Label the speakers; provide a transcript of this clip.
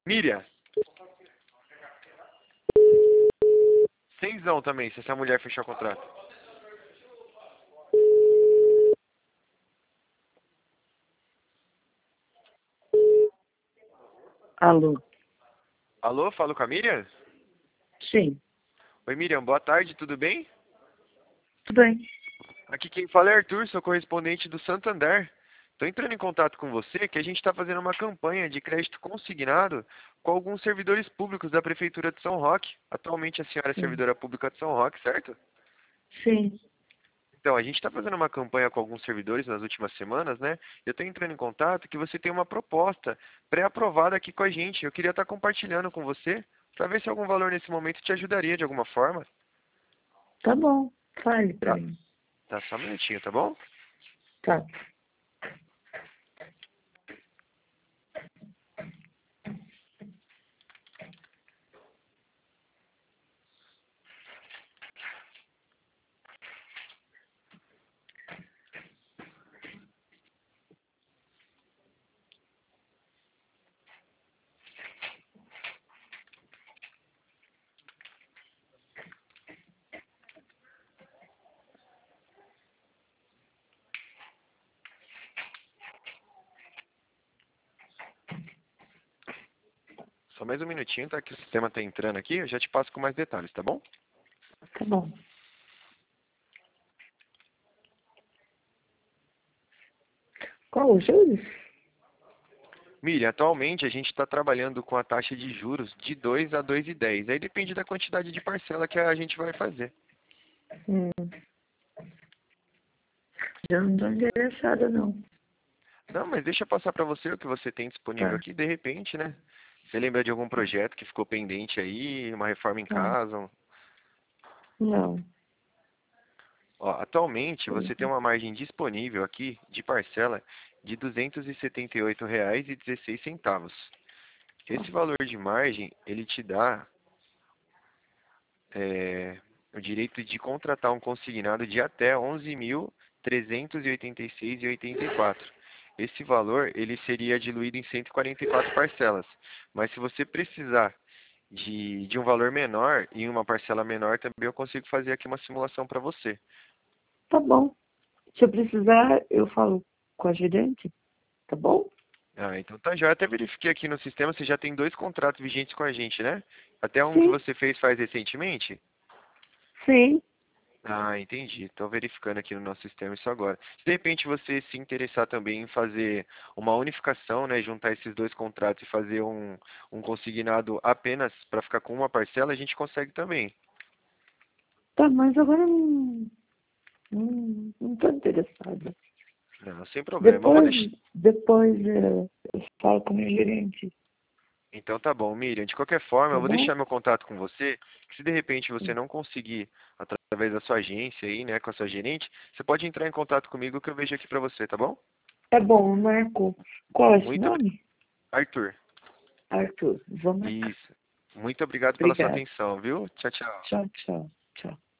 Speaker 1: Miriam, cenzão também, se essa mulher fechar o contrato.
Speaker 2: Alô?
Speaker 1: Alô, falo com a Miriam?
Speaker 2: Sim,
Speaker 1: Oi, Miriam, boa tarde, tudo bem?
Speaker 2: tudo bem.
Speaker 1: Aqui quem fala é Arthur, sou correspondente do Santander. Estou entrando em contato com você que a gente está fazendo uma campanha de crédito consignado com alguns servidores públicos da Prefeitura de São Roque. Atualmente a senhora é
Speaker 2: Sim,
Speaker 1: servidora pública de São Roque, certo?
Speaker 2: sim,
Speaker 1: Então, a gente está fazendo uma campanha com alguns servidores nas últimas semanas, né? Eu estou entrando em contato que você tem uma proposta pré-aprovada aqui com a gente. Eu queria estar compartilhando com você para ver se algum valor nesse momento te ajudaria de alguma forma.
Speaker 2: tá bom. Fale pra
Speaker 1: Tá,
Speaker 2: mim.
Speaker 1: tá só um minutinho, tá bom?
Speaker 2: Tá,
Speaker 1: Só mais um minutinho, tá? Que o sistema tá entrando aqui, eu já te passo com mais detalhes, tá bom?
Speaker 2: tá bom. Qual os juros?
Speaker 1: Miriam, atualmente a gente está trabalhando com a taxa de juros de 2 a 2,10. Aí depende da quantidade de parcela que a gente vai fazer.
Speaker 2: Hum, já não tô interessada, não.
Speaker 1: Não, mas deixa eu passar para você o que você tem disponível
Speaker 2: Tá,
Speaker 1: aqui, de repente, né? Você lembra de algum projeto que ficou pendente aí, uma reforma em
Speaker 2: tá.
Speaker 1: casa?
Speaker 2: Não.
Speaker 1: Ó, atualmente você tem
Speaker 2: Uhum.
Speaker 1: uma margem disponível aqui de parcela de R$ 278,16.
Speaker 2: Tá,
Speaker 1: Esse valor de margem, ele te dá o direito de contratar um consignado de até 11.386,84. Esse valor, ele seria diluído em 144 parcelas. Mas se você precisar de um valor menor e uma parcela menor, também eu consigo fazer aqui uma simulação para você.
Speaker 2: tá bom. Se eu precisar, eu falo com a gerente, tá bom?
Speaker 1: Ah, então tá já. Eu até verifiquei aqui no sistema, você já tem 2 contratos vigentes com a gente, né? Até um que
Speaker 2: Sim,
Speaker 1: você fez recentemente?
Speaker 2: sim.
Speaker 1: Ah, entendi. Estou verificando aqui no nosso sistema isso agora. Se de repente você se interessar também em fazer uma unificação, né, juntar esses 2 contratos e fazer um consignado apenas para ficar com uma parcela, a gente consegue também.
Speaker 2: Tá, mas agora não tô interessada.
Speaker 1: Não, sem problema. Eu vou
Speaker 2: Depois,
Speaker 1: deixar.
Speaker 2: depois eu falo com a minha gerente,
Speaker 1: Então tá bom, Miriam. De qualquer forma, eu
Speaker 2: tá
Speaker 1: vou
Speaker 2: bom?
Speaker 1: deixar meu contato com você, que se de repente você não conseguir através da sua agência aí, né, com a sua gerente, você pode entrar em contato comigo que eu vejo aqui para você, tá bom?
Speaker 2: Tá bom, Marco. Qual é esse
Speaker 1: Muito obrigado.
Speaker 2: nome?
Speaker 1: Arthur.
Speaker 2: Arthur. Vou marcar.
Speaker 1: Isso. Muito obrigado pela sua
Speaker 2: Obrigada.
Speaker 1: atenção, viu? Tchau, tchau.
Speaker 2: Tchau, tchau. Tchau.